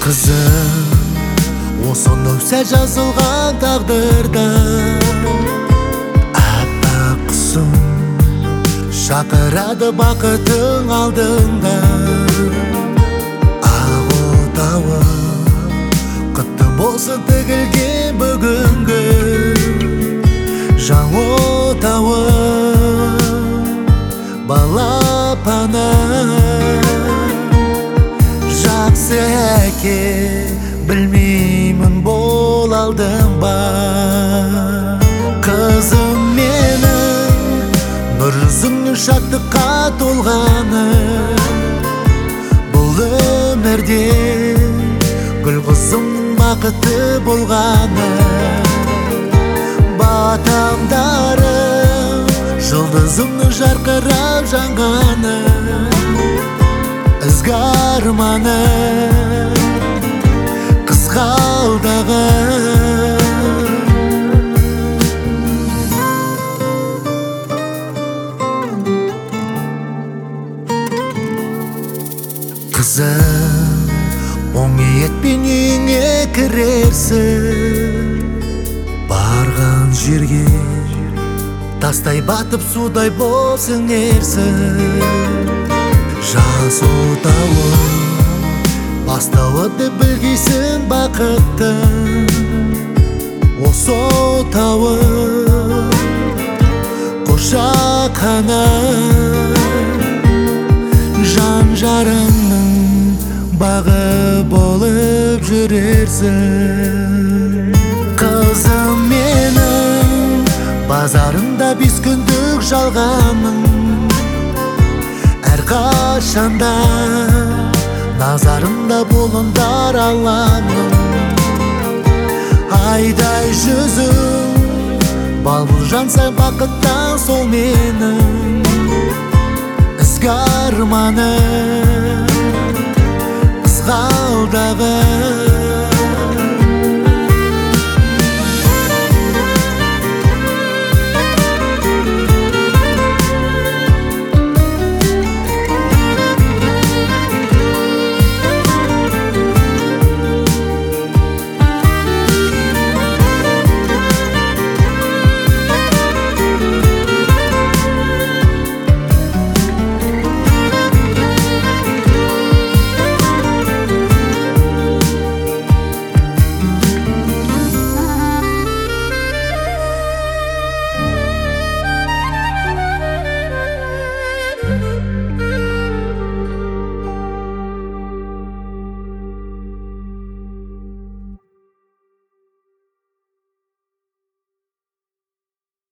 Kızım, осынау сәл жазылған тағдырда аппақ құсым шақырады бақытың алдында. Ақ отауы құтты болсын тігілген бүгінгі жан отауы балапаны. Жақсы әке білмеймін бол алдым ба. Қызым менің нұр жүзіңнің шаттыққа толғаны, бұл өмірде гүл қызымның бақыты болғаны. Батамдарым жұлдызымның жарқырап жанғаны, ізгі арманы қызғалдағы. Қызым, оң ниетпен үйіңе кірерсің, барған жерге тастай батып судай боп сіңерсің. Жас отауы бастауы деп білгейсің бақыттың, осы отауы қошақаны. Жан жарыңның бағы болып жүрерсің. Қызым менің базарында 5 күндік жалғаның, әрқашанда назарымда болыңдар Алланың. Айдай жүзің балбұл жансаң бақыттан сол менің ізгі арманы қызғалдағы.